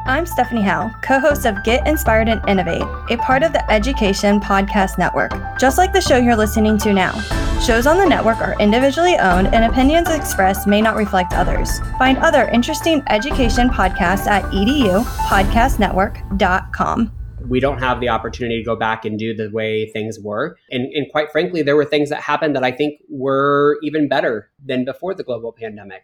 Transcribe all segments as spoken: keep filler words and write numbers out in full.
I'm Stephanie Howe, co-host of Get Inspired and Innovate, a part of the Education Podcast Network, just like the show you're listening to now. Shows on the network are individually owned and opinions expressed may not reflect others. Find other interesting education podcasts at e d u podcast network dot com. We don't have the opportunity to go back and do the way things were. And, and quite frankly, there were things that happened that I think were even better than before the global pandemic.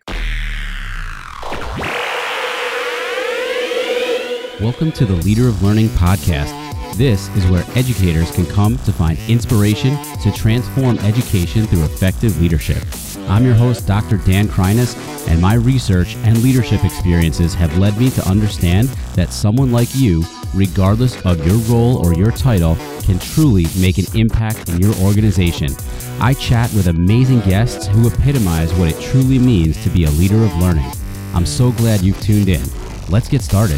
Welcome to the Leader of Learning podcast. This is where educators can come to find inspiration to transform education through effective leadership. I'm your host, Doctor Dan Kreines, and my research and leadership experiences have led me to understand that someone like you, regardless of your role or your title, can truly make an impact in your organization. I chat with amazing guests who epitomize what it truly means to be a leader of learning. I'm so glad you've tuned in. Let's get started.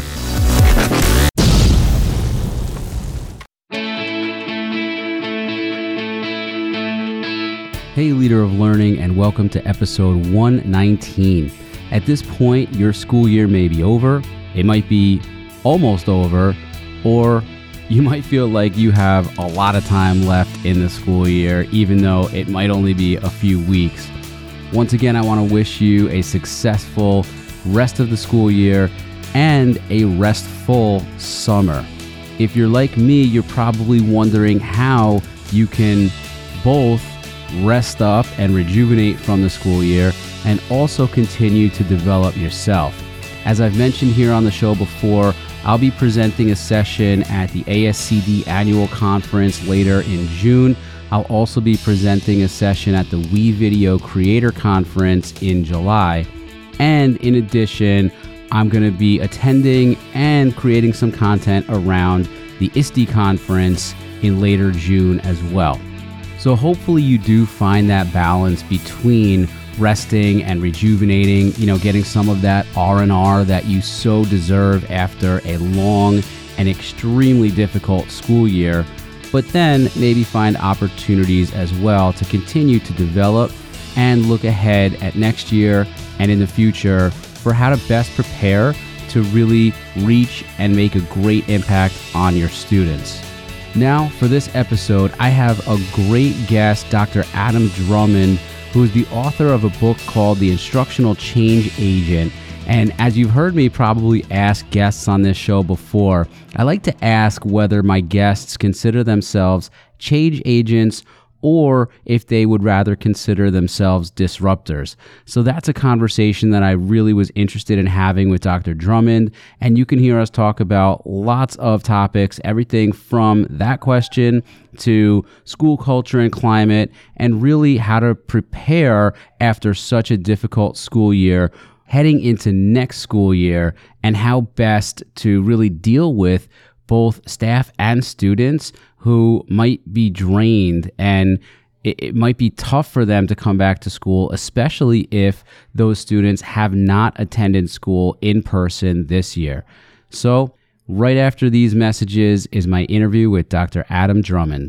Hey, Leader of Learning, and welcome to episode one nineteen. At this point, your school year may be over, it might be almost over, or you might feel like you have a lot of time left in the school year, even though it might only be a few weeks. Once again, I want to wish you a successful rest of the school year and a restful summer. If you're like me, you're probably wondering how you can both rest up and rejuvenate from the school year and also continue to develop yourself. As I've mentioned here on the show before, I'll be presenting a session at the A S C D annual conference later in June. I'll also be presenting a session at the WeVideo Creator Conference in July. And in addition, I'm going to be attending and creating some content around the I S T E conference in later June as well. So hopefully you do find that balance between resting and rejuvenating, you know, getting some of that R and R that you so deserve after a long and extremely difficult school year, but then maybe find opportunities as well to continue to develop and look ahead at next year and in the future for how to best prepare to really reach and make a great impact on your students. Now, for this episode, I have a great guest, Doctor Adam Drummond, who is the author of a book called The Instructional Change Agent. And as you've heard me probably ask guests on this show before, I like to ask whether my guests consider themselves change agents or if they would rather consider themselves disruptors. So that's a conversation that I really was interested in having with Doctor Drummond, and you can hear us talk about lots of topics, everything from that question to school culture and climate, and really how to prepare after such a difficult school year, heading into next school year, and how best to really deal with both staff and students who might be drained, and it, it might be tough for them to come back to school, especially if those students have not attended school in person this year. So right after these messages is my interview with Doctor Adam Drummond.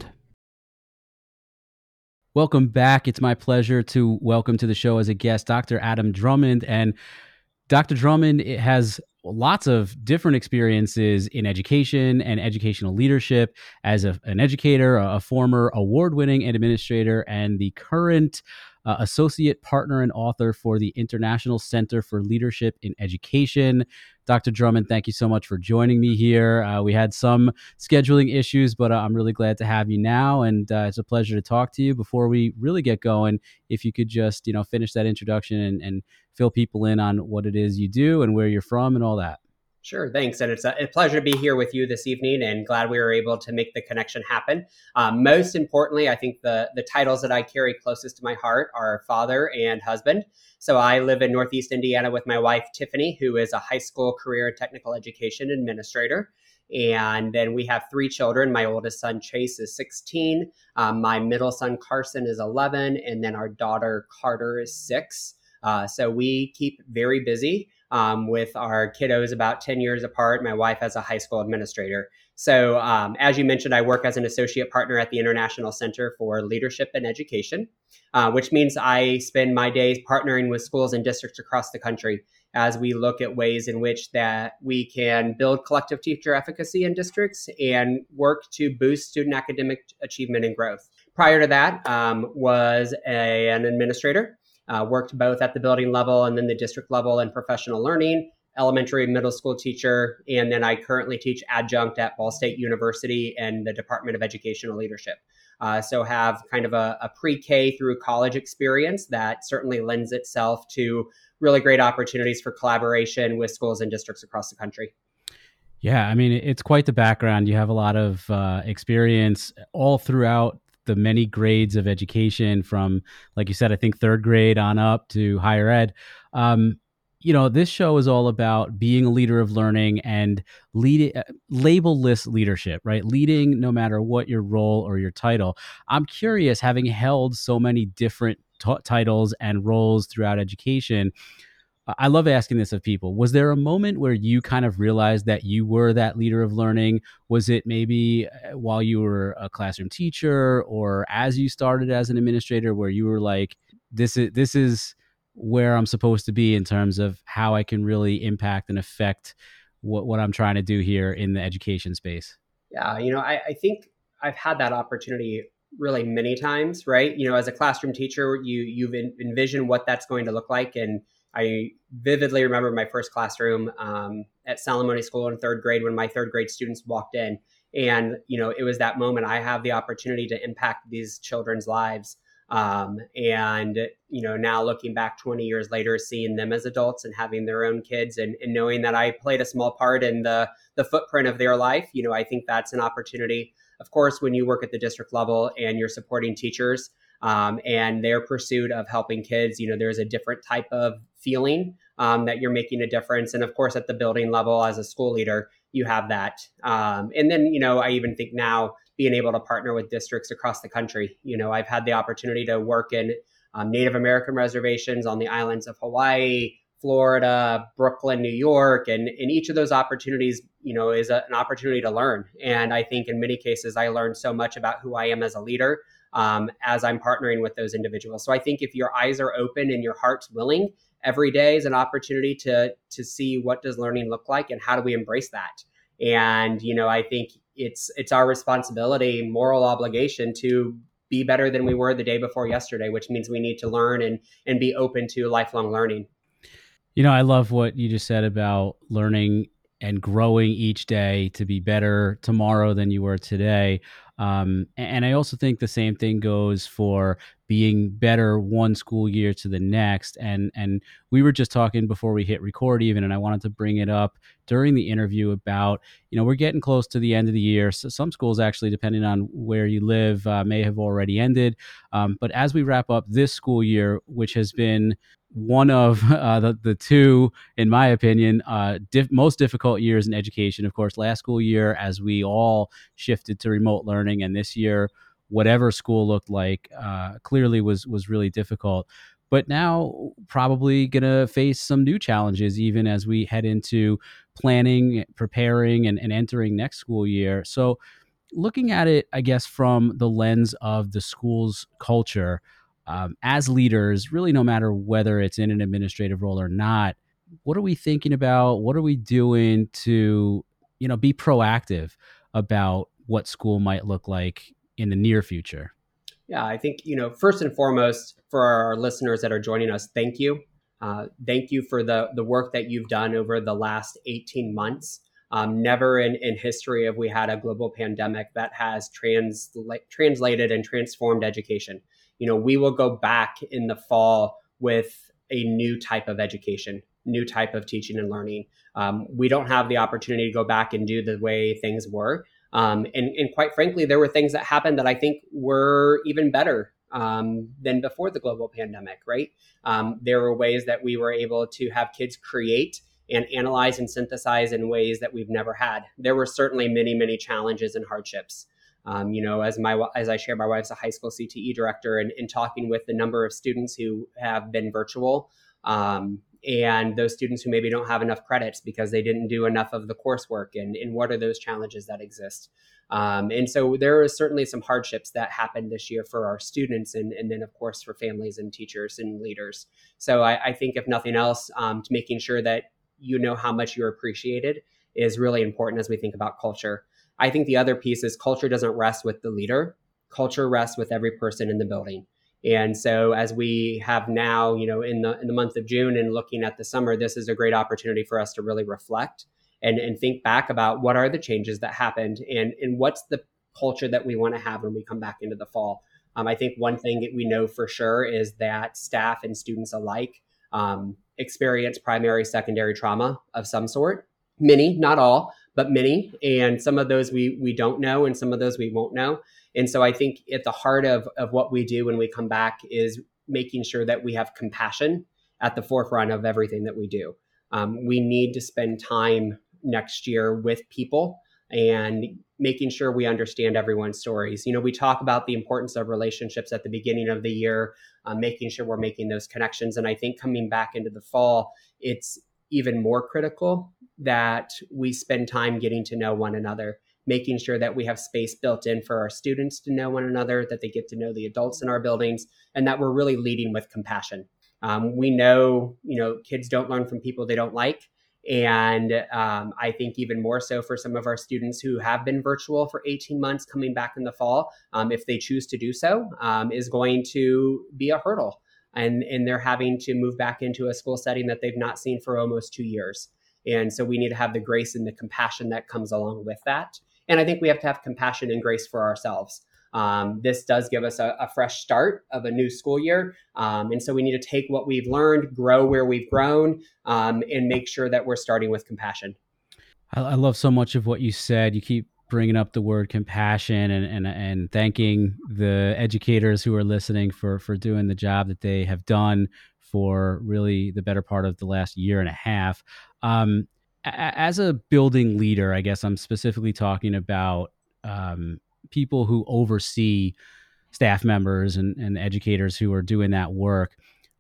Welcome back. It's my pleasure to welcome to the show as a guest Doctor Adam Drummond. And Doctor Drummond has lots of different experiences in education and educational leadership as a, an educator, a, a former award-winning administrator, and the current uh, associate partner and author for the International Center for Leadership in Education. Doctor Drummond, thank you so much for joining me here. Uh, we had some scheduling issues, but uh, I'm really glad to have you now, and uh, it's a pleasure to talk to you. Before we really get going, if you could just, you know, finish that introduction and, and fill people in on what it is you do and where you're from and all that. Sure, thanks. And it's a, a pleasure to be here with you this evening, and glad we were able to make the connection happen. Um, most importantly, I think the, the titles that I carry closest to my heart are father and husband. So I live in Northeast Indiana with my wife, Tiffany, who is a high school career and technical education administrator. And then we have three children. My oldest son, Chase, is sixteen. Um, my middle son, Carson, is eleven. And then our daughter, Carter, is six. Uh, so we keep very busy um, with our kiddos about ten years apart. My wife as a high school administrator. So um, as you mentioned, I work as an associate partner at the International Center for Leadership and Education, uh, which means I spend my days partnering with schools and districts across the country as we look at ways in which that we can build collective teacher efficacy in districts and work to boost student academic achievement and growth. Prior to that, um, was a, an administrator, uh, worked both at the building level and then the district level in professional learning, elementary and middle school teacher, and then I currently teach adjunct at Ball State University and the Department of Educational Leadership. Uh, so have kind of a, a pre-K through college experience that certainly lends itself to really great opportunities for collaboration with schools and districts across the country. Yeah, I mean, it's quite the background. You have a lot of uh, experience all throughout the many grades of education from, like you said, I think third grade on up to higher ed. Um, you know, this show is all about being a leader of learning and leading, uh, label-less leadership, right? Leading no matter what your role or your title. I'm curious, having held so many different t- titles and roles throughout education, I love asking this of people. Was there a moment where you kind of realized that you were that leader of learning? Was it maybe while you were a classroom teacher or as you started as an administrator where you were like, this is, this is where I'm supposed to be in terms of how I can really impact and affect what, what I'm trying to do here in the education space? Yeah, you know, I, I think I've had that opportunity really many times, right? You know, as a classroom teacher, you, you've envisioned what that's going to look like. And I vividly remember my first classroom um, at Salamone School in third grade when my third grade students walked in. And, you know, it was that moment I have the opportunity to impact these children's lives. Um, and, you know, now looking back twenty years later, seeing them as adults and having their own kids and, and knowing that I played a small part in the, the footprint of their life, you know, I think that's an opportunity. Of course, when you work at the district level and you're supporting teachers, Um, and their pursuit of helping kids, you know, there's a different type of feeling um, that you're making a difference. And of course, at the building level as a school leader, you have that. Um, and then, you know, I even think now being able to partner with districts across the country, you know, I've had the opportunity to work in um, Native American reservations on the islands of Hawaii, Florida, Brooklyn, New York, and in each of those opportunities, you know, is a, an opportunity to learn. And I think in many cases, I learned so much about who I am as a leader um, as I'm partnering with those individuals. So I think if your eyes are open and your heart's willing, every day is an opportunity to to see what does learning look like and how do we embrace that. And, you know, I think it's it's our responsibility, moral obligation to be better than we were the day before yesterday, which means we need to learn and and be open to lifelong learning. You know, I love what you just said about learning and growing each day to be better tomorrow than you were today. Um, and I also think the same thing goes for being better one school year to the next. And and we were just talking before we hit record even, and I wanted to bring it up during the interview about, you know, we're getting close to the end of the year. So some schools actually, depending on where you live, uh, may have already ended. Um, but as we wrap up this school year, which has been one of uh, the, the two, in my opinion, uh, diff- most difficult years in education. Of course, last school year, as we all shifted to remote learning, and this year, whatever school looked like, uh, clearly was was really difficult. But now, probably going to face some new challenges, even as we head into planning, preparing, and, and entering next school year. So, looking at it, I guess, from the lens of the school's culture, Um, as leaders, really, no matter whether it's in an administrative role or not, what are we thinking about? What are we doing to, you know, be proactive about what school might look like in the near future? Yeah, I think, you know, first and foremost, for our listeners that are joining us, thank you. Uh, thank you for the the work that you've done over the last eighteen months. Um, never in, in history have we had a global pandemic that has transla- translated and transformed education. You know, we will go back in the fall with a new type of education, new type of teaching and learning. Um, we don't have the opportunity to go back and do the way things were. Um, and, and quite frankly, there were things that happened that I think were even better um, than before the global pandemic, right? Um, there were ways that we were able to have kids create and analyze and synthesize in ways that we've never had. There were certainly many, many challenges and hardships. Um, you know, as my as I share, my wife's a high school C T E director, and in talking with the number of students who have been virtual um, and those students who maybe don't have enough credits because they didn't do enough of the coursework, and, and what are those challenges that exist. Um, and so there are certainly some hardships that happened this year for our students, and, and then, of course, for families and teachers and leaders. So I, I think, if nothing else, um, to making sure that you know how much you're appreciated is really important as we think about culture. I think the other piece is culture doesn't rest with the leader. Culture rests with every person in the building. And so as we have now, you know, in the in the month of June and looking at the summer, this is a great opportunity for us to really reflect and, and think back about what are the changes that happened, and, and what's the culture that we want to have when we come back into the fall. Um, I think one thing that we know for sure is that staff and students alike um, experience primary, secondary trauma of some sort. Many, not all, but many. And some of those we we don't know, and some of those we won't know. And so I think at the heart of, of what we do when we come back is making sure that we have compassion at the forefront of everything that we do. Um, we need to spend time next year with people and making sure we understand everyone's stories. You know, we talk about the importance of relationships at the beginning of the year, uh, making sure we're making those connections. And I think coming back into the fall, it's even more critical that we spend time getting to know one another, making sure that we have space built in for our students to know one another, that they get to know the adults in our buildings, and that we're really leading with compassion. Um, we know, you know, kids don't learn from people they don't like. And um, I think even more so for some of our students who have been virtual for eighteen months, coming back in the fall, um, if they choose to do so, um, is going to be a hurdle. And, and they're having to move back into a school setting that they've not seen for almost two years. And so we need to have the grace and the compassion that comes along with that. And I think we have to have compassion and grace for ourselves. Um, this does give us a, a fresh start of a new school year. Um, and so we need to take what we've learned, grow where we've grown, um, and make sure that we're starting with compassion. I, I love so much of what you said. You keep bringing up the word compassion, and, and, and thanking the educators who are listening for, for doing the job that they have done for really the better part of the last year and a half. Um, as a building leader, I guess I'm specifically talking about um, people who oversee staff members and, and educators who are doing that work.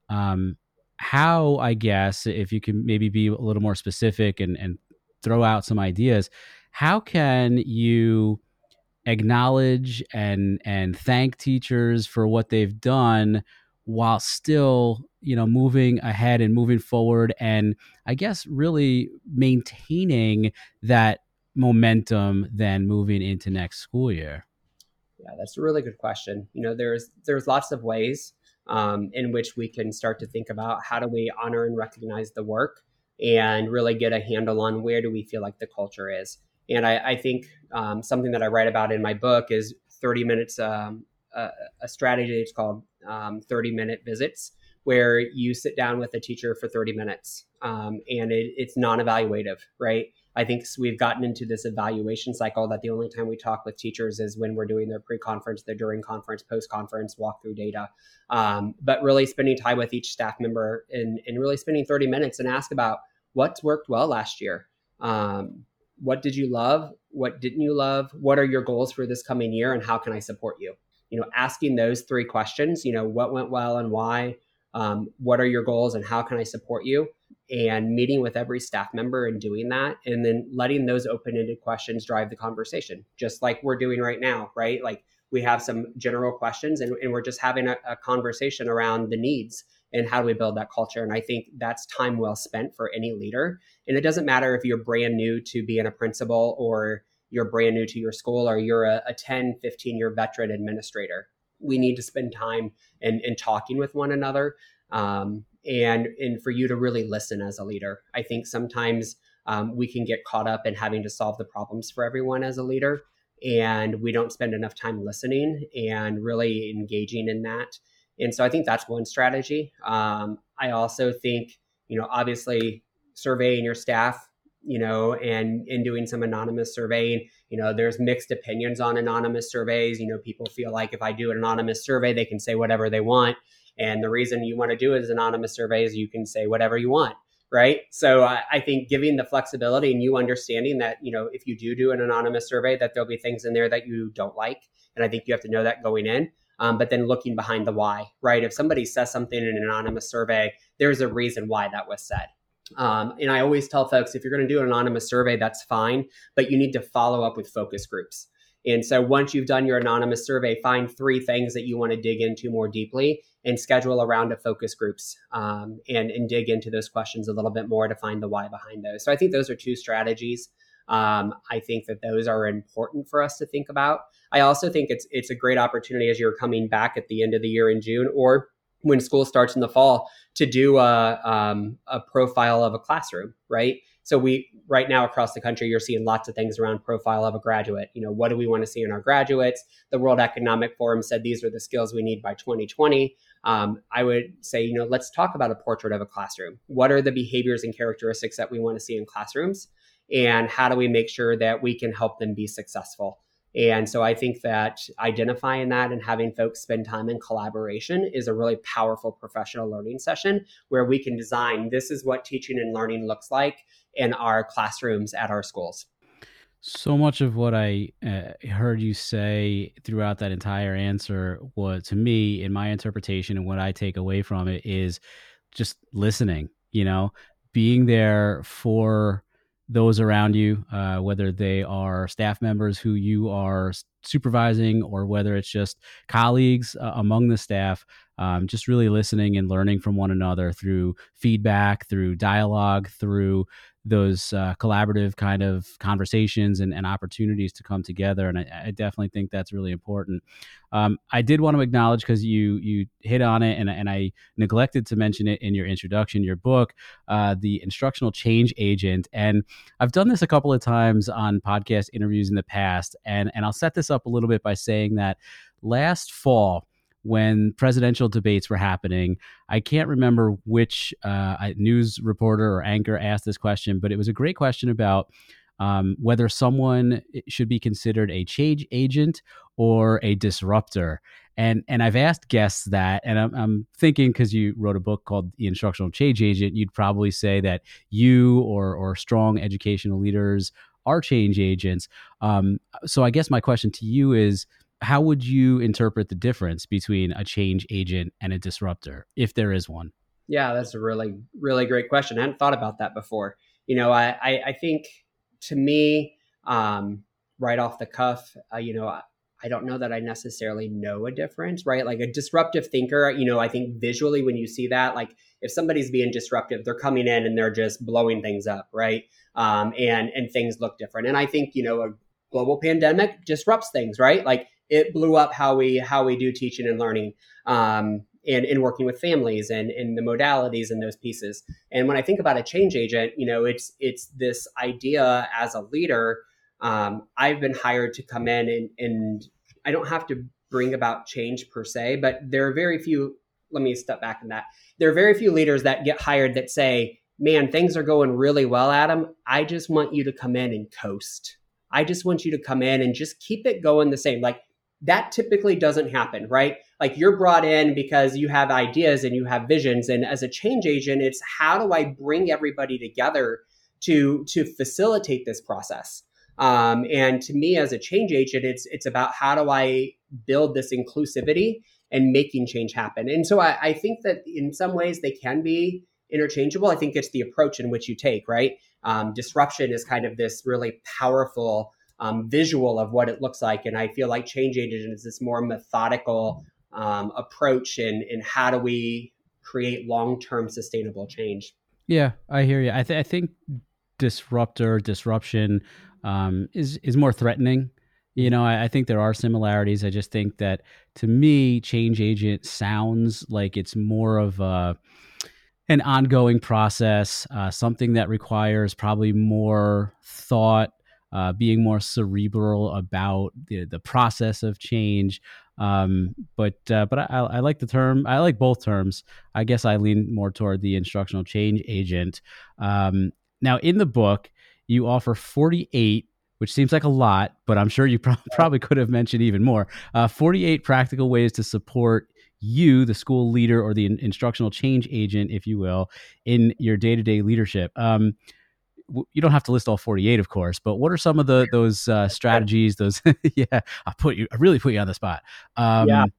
Um, how, I guess, if you can maybe be a little more specific and, and throw out some ideas, how can you acknowledge and and thank teachers for what they've done while still, you know, moving ahead and moving forward, and I guess really maintaining that momentum then moving into next school year? Yeah, that's a really good question. You know, there's there's lots of ways um, in which we can start to think about how do we honor and recognize the work, and really get a handle on where do we feel like the culture is. And I, I think um, something that I write about in my book is thirty minutes, um, a, a strategy. It's called um, thirty minute visits, where you sit down with a teacher for thirty minutes, um, and it, it's non-evaluative, right? I think we've gotten into this evaluation cycle that the only time we talk with teachers is when we're doing their pre-conference, their during conference, post-conference, walk through data. Um, but really spending time with each staff member, and, and really spending thirty minutes and ask about what's worked well last year. Um, what did you love? What didn't you love? What are your goals for this coming year? And how can I support you? You know, asking those three questions, you know, what went well and why? Um, what are your goals and how can I support you? And meeting with every staff member and doing that, and then letting those open-ended questions drive the conversation, just like we're doing right now, right? Like we have some general questions, and, and we're just having a, a conversation around the needs and how do we build that culture. And I think that's time well spent for any leader. And it doesn't matter if you're brand new to being a principal, or you're brand new to your school, or you're a, a ten, fifteen year veteran administrator. We need to spend time in, in talking with one another. Um, and, and for you to really listen as a leader. I think sometimes um, we can get caught up in having to solve the problems for everyone as a leader, and we don't spend enough time listening and really engaging in that. And so I think that's one strategy. Um, I also think, you know, obviously surveying your staff, you know, and, and doing some anonymous surveying. You know, there's mixed opinions on anonymous surveys. You know, people feel like if I do an anonymous survey, they can say whatever they want. And the reason you want to do it as anonymous survey is you can say whatever you want, right? So I, I think giving the flexibility and you understanding that, you know, if you do do an anonymous survey, that there'll be things in there that you don't like. And I think you have to know that going in. Um, but then looking behind the why, right? If somebody says something in an anonymous survey, there's a reason why that was said. Um, and I always tell folks, if you're going to do an anonymous survey, that's fine, but you need to follow up with focus groups. And so once you've done your anonymous survey, find three things that you want to dig into more deeply and schedule a round of focus groups um, and, and dig into those questions a little bit more to find the why behind those. So I think those are two strategies. Um, I think that those are important for us to think about. I also think it's it's a great opportunity as you're coming back at the end of the year in June or when school starts in the fall to do a, um, a profile of a classroom, right? So we right now across the country, you're seeing lots of things around profile of a graduate. You know, what do we want to see in our graduates? The World Economic Forum said these are the skills we need by twenty twenty. Um, I would say, you know, let's talk about a portrait of a classroom. What are the behaviors and characteristics that we want to see in classrooms? And how do we make sure that we can help them be successful? And so I think that identifying that and having folks spend time in collaboration is a really powerful professional learning session where we can design this is what teaching and learning looks like in our classrooms at our schools. So much of what I uh, heard you say throughout that entire answer was, to me, in my interpretation and what I take away from it, is just listening, you know, being there for those around you, uh, whether they are staff members who you are supervising or whether it's just colleagues uh, among the staff, um, just really listening and learning from one another through feedback, through dialogue, through those uh, collaborative kind of conversations and, and opportunities to come together. And I, I definitely think that's really important. Um, I did want to acknowledge, because you you hit on it and, and I neglected to mention it in your introduction, your book, uh, The Instructional Change Agent. And I've done this a couple of times on podcast interviews in the past. And, and I'll set this up a little bit by saying that last fall, when presidential debates were happening, I can't remember which uh, news reporter or anchor asked this question, but it was a great question about um, whether someone should be considered a change agent or a disruptor. And and I've asked guests that, and I'm, I'm thinking, because you wrote a book called The Instructional Change Agent, you'd probably say that you or or strong educational leaders are change agents. Um, so I guess my question to you is, how would you interpret the difference between a change agent and a disruptor, if there is one? Yeah, that's a really, really great question. I hadn't thought about that before. You know, I, I, I think to me, um, right off the cuff, uh, you know, I, I don't know that I necessarily know a difference, right? Like a disruptive thinker, you know, I think visually when you see that, like if somebody's being disruptive, they're coming in and they're just blowing things up, right? Um, and, and things look different. And I think, you know, a global pandemic disrupts things, right? Like it blew up how we how we do teaching and learning um, and, and working with families and, and the modalities and those pieces. And when I think about a change agent, you know, it's it's this idea as a leader. Um, I've been hired to come in and, and I don't have to bring about change per se, but there are very few, let me step back in that. There are very few leaders that get hired that say, man, things are going really well, Adam. I just want you to come in and coast. I just want you to come in and just keep it going the same. Like, that typically doesn't happen, right? Like you're brought in because you have ideas and you have visions. And as a change agent, it's how do I bring everybody together to, to facilitate this process? Um, and to me, as a change agent, it's it's about how do I build this inclusivity and making change happen. And so I, I think that in some ways they can be interchangeable. I think it's the approach in which you take, right? Um, disruption is kind of this really powerful Um, visual of what it looks like. And I feel like change agent is this more methodical um, approach in, in how do we create long-term sustainable change. Yeah, I hear you. I, th- I think disruptor, disruption um, is, is more threatening. You know, I, I think there are similarities. I just think that to me, change agent sounds like it's more of a, an ongoing process, uh, something that requires probably more thought, Uh, being more cerebral about the, the process of change. Um, but uh, but I, I like the term. I like both terms. I guess I lean more toward the instructional change agent. Um, now, in the book, you offer forty-eight, which seems like a lot, but I'm sure you pro- probably could have mentioned even more. Uh, forty-eight practical ways to support you, the school leader or the in- instructional change agent, if you will, in your day-to-day leadership. Um, You don't have to list all forty-eight, of course, but what are some of the those uh, strategies? Those, yeah, I put you, I really put you on the spot. Um, yeah.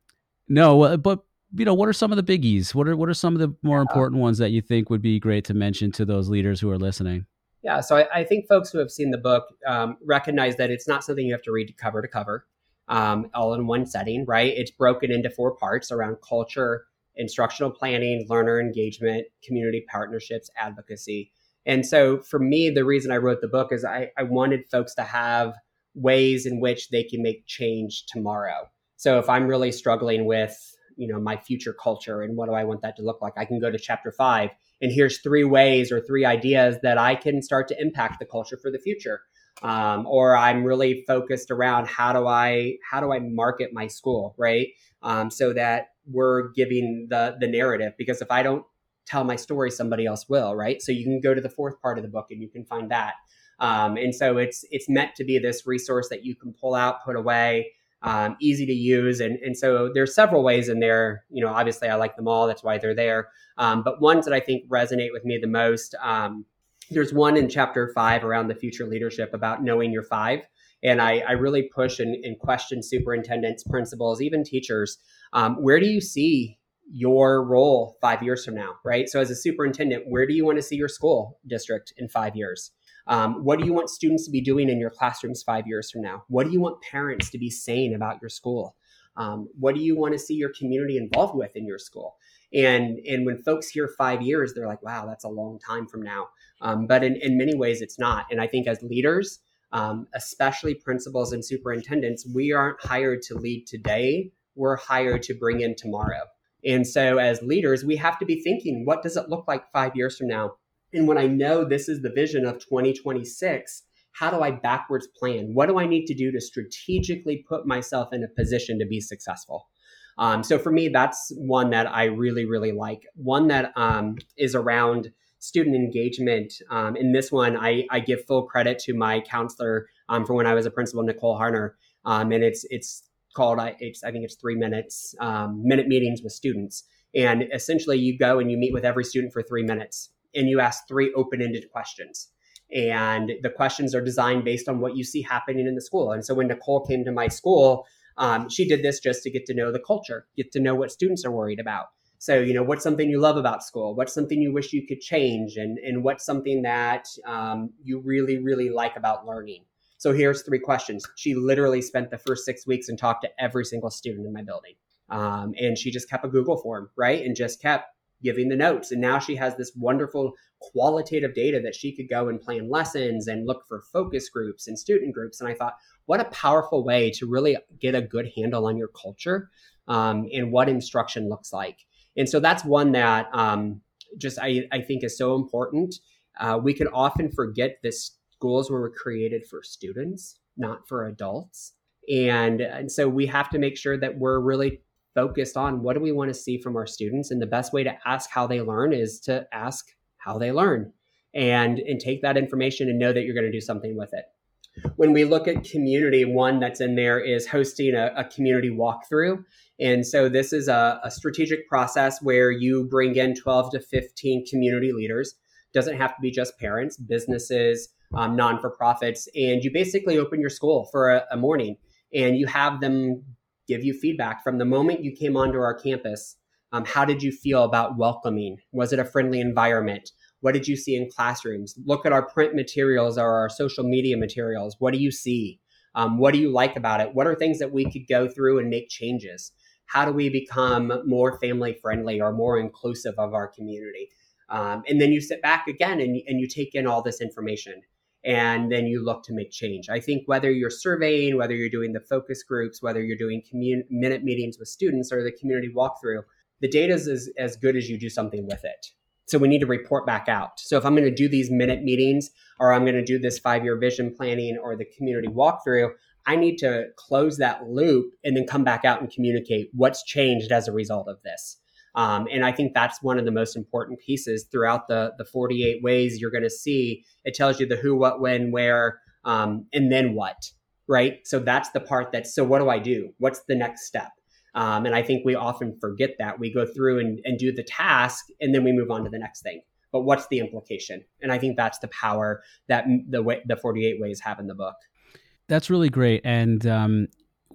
No, well, but you know, what are some of the biggies? What are what are some of the more important ones that you think would be great to mention to those leaders who are listening? Yeah, so I, I think folks who have seen the book um, recognize that it's not something you have to read cover to cover, um, all in one setting, right? It's broken into four parts around culture, instructional planning, learner engagement, community partnerships, advocacy. And so for me, the reason I wrote the book is I, I wanted folks to have ways in which they can make change tomorrow. So if I'm really struggling with, you know, my future culture and what do I want that to look like, I can go to chapter five and here's three ways or three ideas that I can start to impact the culture for the future. Um, or I'm really focused around how do I how do I market my school, right? Um, so that we're giving the the narrative, because if I don't tell my story, somebody else will, right? So you can go to the fourth part of the book and you can find that. Um, and so it's it's meant to be this resource that you can pull out, put away, um, easy to use. And, and so there's several ways in there. You know, obviously I like them all. That's why they're there. Um, but ones that I think resonate with me the most, um, there's one in chapter five around the future leadership about knowing your five. And I, I really push and, and question superintendents, principals, even teachers. Um, where do you see your role five years from now, right? So as a superintendent, where do you want to see your school district in five years? Um, what do you want students to be doing in your classrooms five years from now? What do you want parents to be saying about your school? Um, what do you want to see your community involved with in your school? And and when folks hear five years, they're like, wow, that's a long time from now. Um, but in, in many ways, it's not. And I think as leaders, um, especially principals and superintendents, we aren't hired to lead today. We're hired to bring in tomorrow. And so as leaders, we have to be thinking, what does it look like five years from now? And when I know this is the vision of twenty twenty-six, how do I backwards plan? What do I need to do to strategically put myself in a position to be successful? Um, so for me, that's one that I really, really like. One that um, is around student engagement. Um, in this one, I, I give full credit to my counselor um, from when I was a principal, Nicole Harner. Um, and it's it's called, it's, I think it's three minutes, um, minute meetings with students. And essentially you go and you meet with every student for three minutes and you ask three open-ended questions. And the questions are designed based on what you see happening in the school. And so when Nicole came to my school, um, she did this just to get to know the culture, get to know what students are worried about. So, you know, what's something you love about school? What's something you wish you could change? And, and what's something that um, you really, really like about learning? So here's three questions. She literally spent the first six weeks and talked to every single student in my building. Um, and she just kept a Google form, right? And just kept giving the notes. And now she has this wonderful qualitative data that she could go and plan lessons and look for focus groups and student groups. And I thought, what a powerful way to really get a good handle on your culture um, and what instruction looks like. And so that's one that um, just I, I think is so important. Uh, we can often forget that schools were created for students, not for adults. And, and so we have to make sure that we're really focused on what do we want to see from our students. And the best way to ask how they learn is to ask how they learn and, and take that information and know that you're going to do something with it. When we look at community, one that's in there is hosting a, a community walkthrough. And so this is a, a strategic process where you bring in twelve to fifteen community leaders. Doesn't have to be just parents, businesses, um, non-for-profits. And you basically open your school for a, a morning and you have them give you feedback from the moment you came onto our campus. Um, how did you feel about welcoming? Was it a friendly environment? What did you see in classrooms? Look at our print materials or our social media materials. What do you see? Um, what do you like about it? What are things that we could go through and make changes? How do we become more family friendly or more inclusive of our community? Um, and then you sit back again and, and you take in all this information and then you look to make change. I think whether you're surveying, whether you're doing the focus groups, whether you're doing commun- minute meetings with students or the community walkthrough, the data is as, as good as you do something with it. So we need to report back out. So if I'm going to do these minute meetings or I'm going to do this five-year vision planning or the community walkthrough, I need to close that loop and then come back out and communicate what's changed as a result of this. Um, and I think that's one of the most important pieces throughout the, the forty-eight ways you're going to see. It tells you the who, what, when, where, um, and then what, right? So that's the part that's, so what do I do? What's the next step? Um, and I think we often forget that. We go through and, and do the task, and then we move on to the next thing. But what's the implication? And I think that's the power that the way, the forty-eight ways have in the book. That's really great. And um,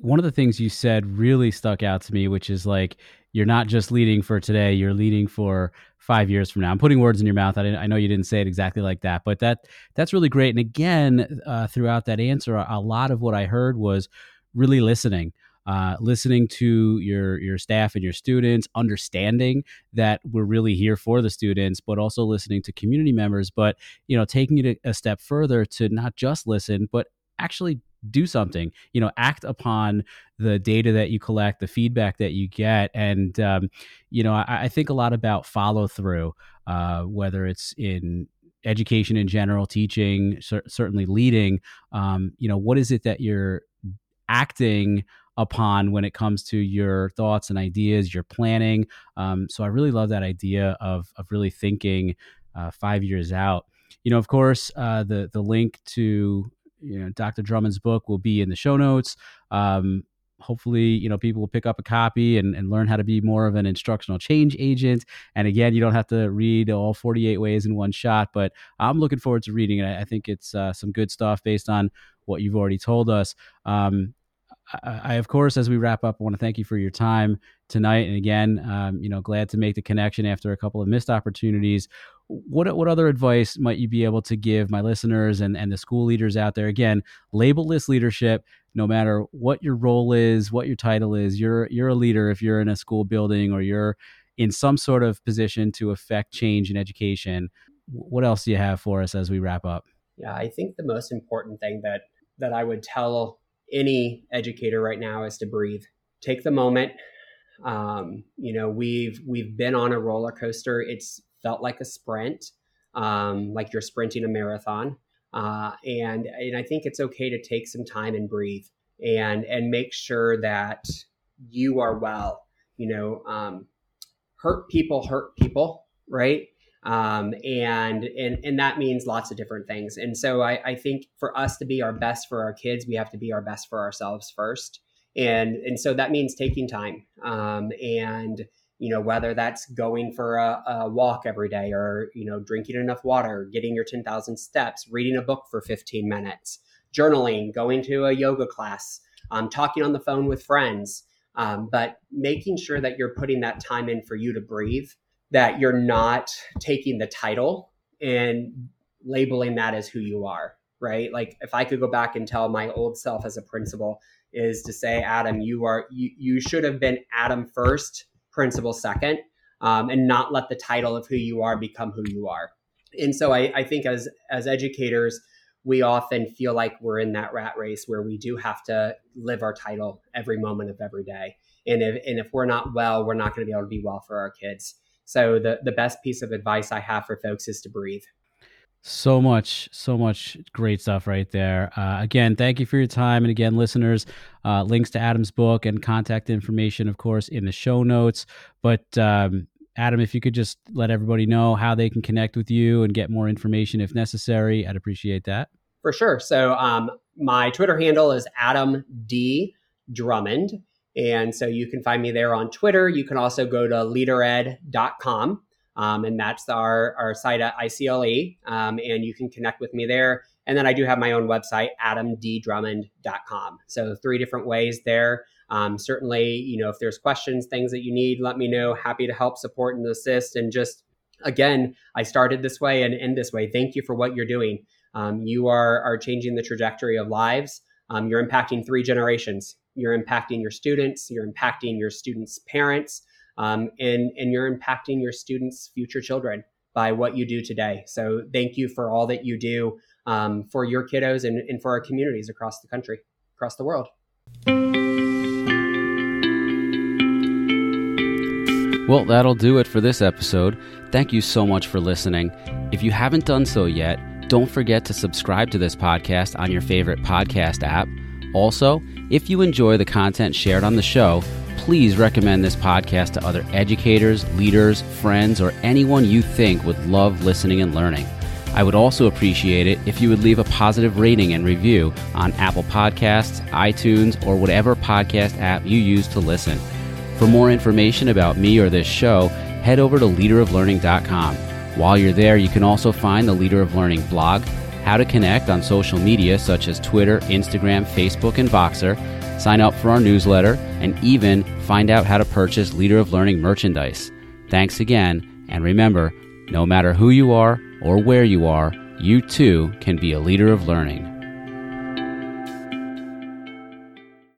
one of the things you said really stuck out to me, which is like, you're not just leading for today, you're leading for five years from now. I'm putting words in your mouth. I, didn't, I know you didn't say it exactly like that, but that that's really great. And again, uh, throughout that answer, a, a lot of what I heard was really listening. Uh, listening to your your staff and your students, understanding that we're really here for the students, but also listening to community members, but you know, taking it a, a step further to not just listen, but actually do something, you know, act upon the data that you collect, the feedback that you get. And, um, you know, I, I think a lot about follow through, uh, whether it's in education in general, teaching, cer- certainly leading, um, you know, what is it that you're acting upon when it comes to your thoughts and ideas, your planning. Um, so I really love that idea of of really thinking uh, five years out. You know, of course, uh, the the link to you know Doctor Drummond's book will be in the show notes. Um, hopefully, you know, people will pick up a copy and, and learn how to be more of an instructional change agent. And again, you don't have to read all forty-eight ways in one shot, but I'm looking forward to reading it. I think it's uh, some good stuff based on what you've already told us. Um, I, of course, as we wrap up, I want to thank you for your time tonight. And again, um, you know, glad to make the connection after a couple of missed opportunities. What what other advice might you be able to give my listeners and, and the school leaders out there? Again, label-less leadership, no matter what your role is, what your title is, you're you're a leader if you're in a school building or you're in some sort of position to affect change in education. What else do you have for us as we wrap up? Yeah, I think the most important thing that that I would tell any educator right now is to breathe. Take the moment. Um, you know, we've we've been on a roller coaster. It's felt like a sprint, um, like you're sprinting a marathon. Uh, and and I think it's okay to take some time and breathe and and make sure that you are well. You know, um, hurt people hurt people, right? Um, and, and, and that means lots of different things. And so I, I think for us to be our best for our kids, we have to be our best for ourselves first. And, and so that means taking time. Um, and, you know, whether that's going for a, a walk every day or, you know, drinking enough water, getting your ten thousand steps, reading a book for fifteen minutes, journaling, going to a yoga class, um, talking on the phone with friends, um, but making sure that you're putting that time in for you to breathe, that you're not taking the title and labeling that as who you are, right? Like if I could go back and tell my old self as a principal is to say, Adam, you are, you, you should have been Adam first, principal second, um, and not let the title of who you are become who you are. And so I, I think as, as educators, we often feel like we're in that rat race where we do have to live our title every moment of every day. And if, and if we're not well, we're not going to be able to be well for our kids. So the, the best piece of advice I have for folks is to breathe. So much, so much great stuff right there. Uh, again, thank you for your time. And again, listeners, uh, links to Adam's book and contact information, of course, in the show notes. But um, Adam, if you could just let everybody know how they can connect with you and get more information if necessary, I'd appreciate that. For sure. So um, my Twitter handle is Adam D. Drummond. And so you can find me there on Twitter. You can also go to leader ed dot com. Um, and that's our, our site at I C L E. Um, and you can connect with me there. And then I do have my own website, adam d drummond dot com. So three different ways there. Um, certainly, you know, if there's questions, things that you need, let me know. Happy to help, support, and assist. And just, again, I started this way and end this way. Thank you for what you're doing. Um, you are, are changing the trajectory of lives. Um, you're impacting three generations. You're impacting your students, you're impacting your students' parents, um, and, and you're impacting your students' future children by what you do today. So thank you for all that you do um, for your kiddos and, and for our communities across the country, across the world. Well, that'll do it for this episode. Thank you so much for listening. If you haven't done so yet, don't forget to subscribe to this podcast on your favorite podcast app. Also, if you enjoy the content shared on the show, please recommend this podcast to other educators, leaders, friends, or anyone you think would love listening and learning. I would also appreciate it if you would leave a positive rating and review on Apple Podcasts, iTunes, or whatever podcast app you use to listen. For more information about me or this show, head over to leader of learning dot com. While you're there, you can also find the Leader of Learning blog, how to connect on social media such as Twitter, Instagram, Facebook, and Voxer, sign up for our newsletter, and even find out how to purchase Leader of Learning merchandise. Thanks again, and remember, no matter who you are or where you are, you too can be a leader of learning.